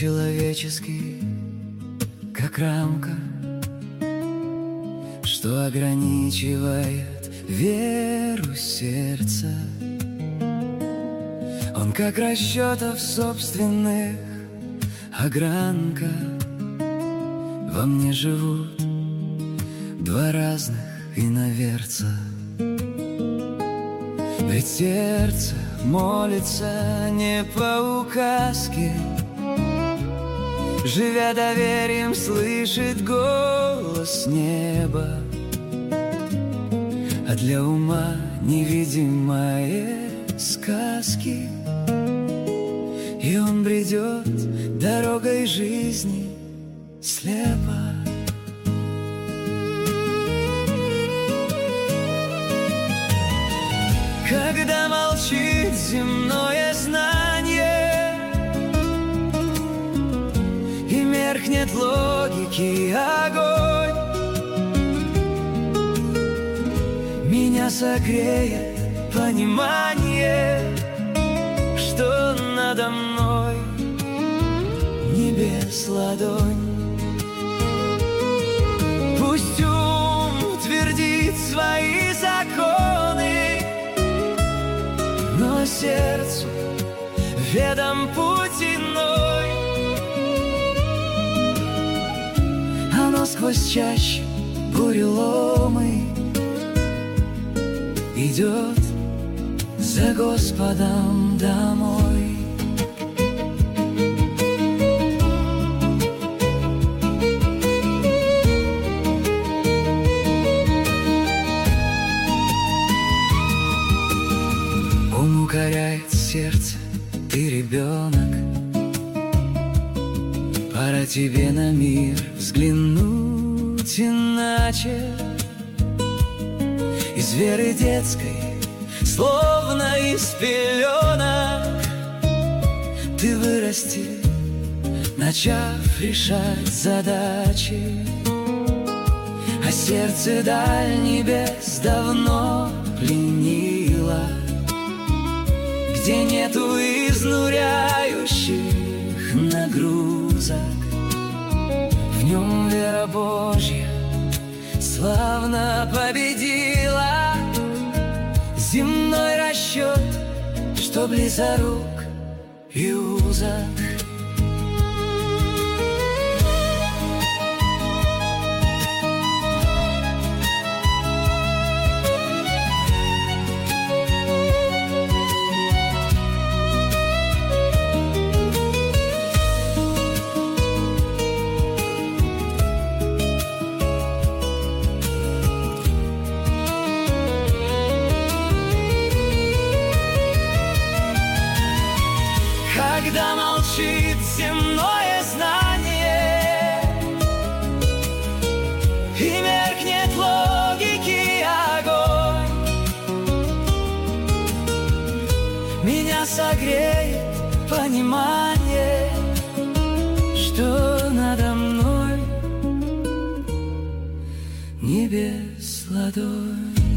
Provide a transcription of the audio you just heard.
человеческий, как рамка, что ограничивает веру сердца. Он как расчетов собственных огранка. Во мне живут два разных иноверца. Ведь сердце молится не по указке, живя доверием, слышит голос неба. А для ума невидимые сказки, и он бредет дорогой жизни слепо. Когда молчит земное знание и меркнет логики огонь, меня согреет понимание, что надо мной небес ладонь. Пусть ум твердит свои законы, но сердцу ведом путь иной. Оно сквозь чащу буреломы идет за Господом домой. Ум укоряет сердце, ты ребенок, пора тебе на мир взглянуть иначе. Из веры детской, словно из пеленок, ты вырасти, начав решать задачи. А сердце даль небес давно пленило, где нету изнуряющих нагрузок. В нем вера Божья славно победила земной расчет, что близорук и узок. Когда молчит земное знание и меркнет логики огонь, меня согреет понимание, что надо мной небес ладонь.